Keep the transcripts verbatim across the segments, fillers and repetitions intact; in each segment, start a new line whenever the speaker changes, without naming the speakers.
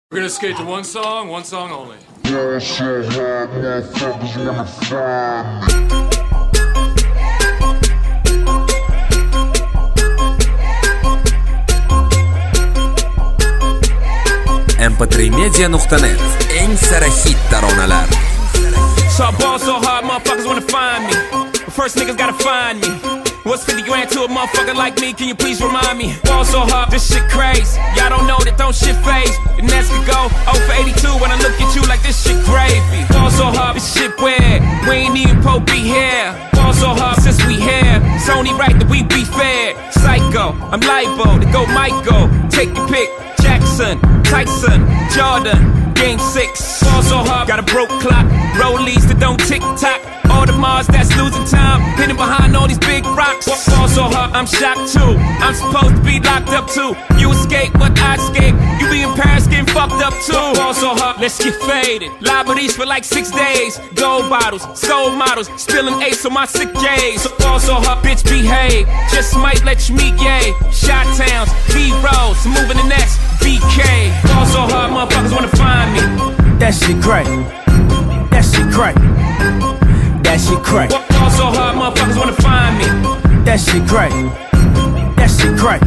We're gonna skate to one song, one song only.
эм пэ три медиа точка нет. Eng sara hittar onalar.
So I ball so hard, motherfuckers wanna find me. But first niggas gotta find me. What's fifty grand to a motherfucker like me? Can you please remind me? Ball so hard, this shit crazy. Y'all don't know that don't shit phase. The Nets could go oh for eighty-two when I look at you like this shit gravy. Ball so hard, this shit weird. We ain't even po be here. Ball so hard since we here. It's only right that we be fair. Psycho, I'm libo to go Michael. Take your pick. Jackson, Tyson, Jordan, game six. Ball so hard, got a broke clock. Rollies that don't tick tock. All the Mars that's losing time, hidden behind all these big rocks. Ball so hard, I'm shocked too. I'm supposed to be locked up too. You escape, but I escape. You be in Paris getting fucked up too. Ball so hard, let's get faded. Liberties for like six days. Gold bottles, soul models, spilling ace on my sick days. So ball so hard, bitch behave. Just might let you meet gay. Shot towns, B rolls, moving the next B K. Ball so hard, motherfuckers wanna find me.
That shit crack. That shit crack. That shit crack.
Ball so hard, motherfuckers wanna find me.
That shit crack. That shit crack.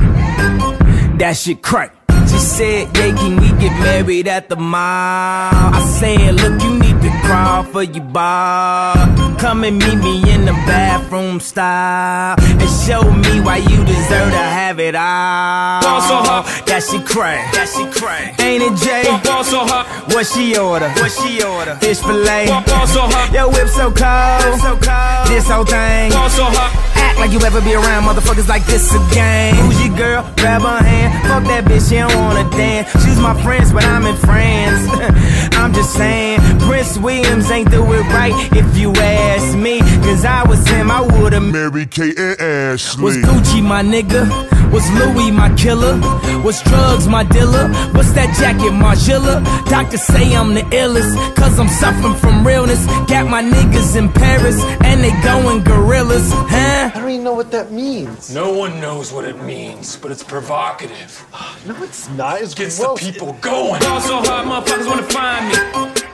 That shit crack. She said, yeah, can we get married at the mall? I said, look, you need to crawl for your bar. Come and meet me in the bathroom style and show me why you deserve to have it all.
Ball so hard.
That shit crack. That shit crack. Ain't it, Jay?
Ball so hard.
What she order? What she order? Fish fillet.
Ball so hard.
Your whip so cold. So cold. This whole thing.
Ball so hard.
Act like you ever be around motherfuckers like this again. Who's your girl? Grab her hand. Fuck that bitch, she don't wanna dance. She's my friends, but I'm in France. I'm just saying, Prince Williams ain't do it right if you ask me. Cause I was him, I would've
Mary Kate and Ashley.
Was Gucci my nigga? Was Louis my killer? Was drugs my dealer? What's that jacket, Margiela? Doctors say I'm the illest, cause I'm suffering from realness. Got my niggas in Paris, and they going gorillas, huh?
I don't even know what that means.
No one knows what it means, but it's provocative.
No, it's not. It's
Gets
gross.
the people going.
Ball so hard, motherfuckers wanna find me.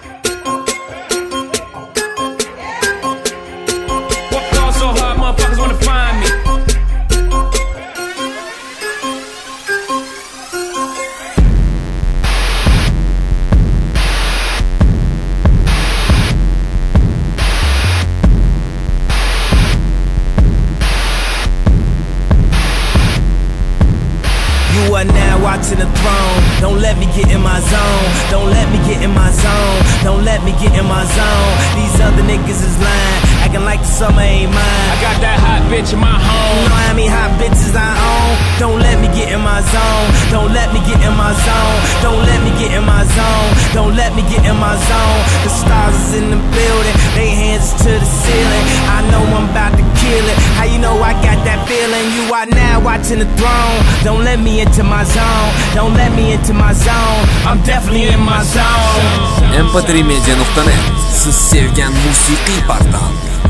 Ball so hard, motherfuckers wanna find me.
You are now watching the throne. Don't let me get in my zone. Don't let me get in my zone. Don't let me get in my zone. These other niggas is lying, acting like the summer ain't mine.
I got that hot bitch in my
You
home.
know how many hot bitches I own. Don't let me get in my zone. Don't let me get in my zone. Don't let me get in my zone. Don't let me get in my zone. The stars is in the building, they hands to the ceiling. I know I'm about to kill it. How you know I got that feeling? You are now watching the throne. Don't let me into my zone. Don't let me into my zone. I'm definitely in my zone.
эм пэ три медиа точка нет. Siz sevgan musiqiy portal.